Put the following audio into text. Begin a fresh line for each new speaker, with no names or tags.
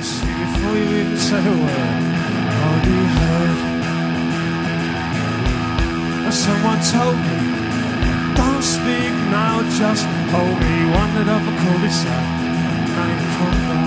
kiss you before you even said a word. Already heard. And someone told me, don't speak now, just hold me. Wandered up a cul-de-sac, now you come back.